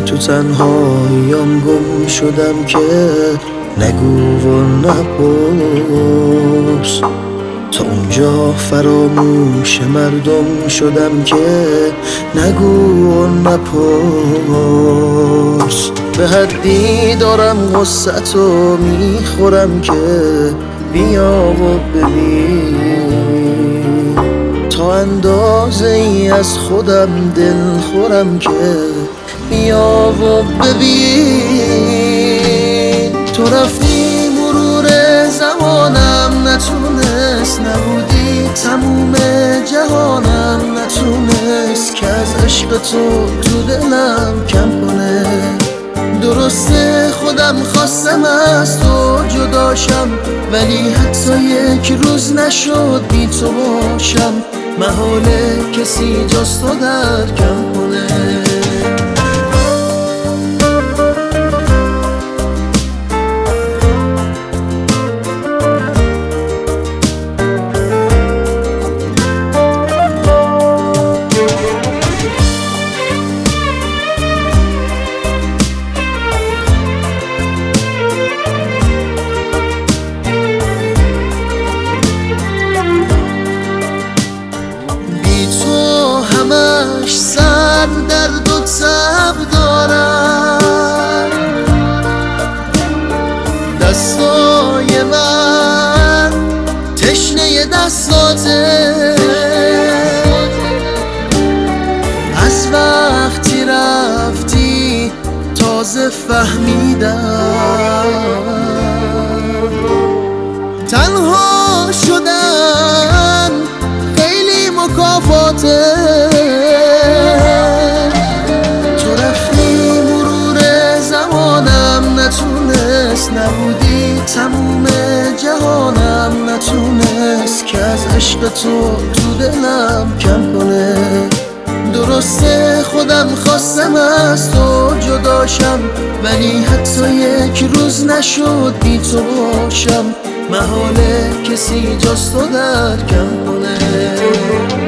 تو تنهاییام گم شدم که نگو و نپرس، تا اونجا فراموش مردم شدم که نگو و نپرس. به حدی دارم غصتو میخورم که بیا و ببین، تا اندازه ای از خودم دل خورم که بیا و ببین. تو رفتی مرور زمانم نتونست، نبودی تموم جهانم نتونست که از عشق تو دلم کم کنه. درسته خودم خواستم از تو جداشم، ولی حتی یک روز نشد بی تو باشم. محاله کسی جز تو درکم کنه. سر درد و تب دارم، دستای من تشنه دستاته. از وقتی رفتی تازه فهمیدم تنها شدن خیلی مکافاته. نبودی تموم جهانم نتونست که از عشق تو دلم کم کنه. درسته خودم خواستم از تو جداشم، ولی حتی یک روز نشد بی تو باشم. محاله کسی جز تو درکم کنه.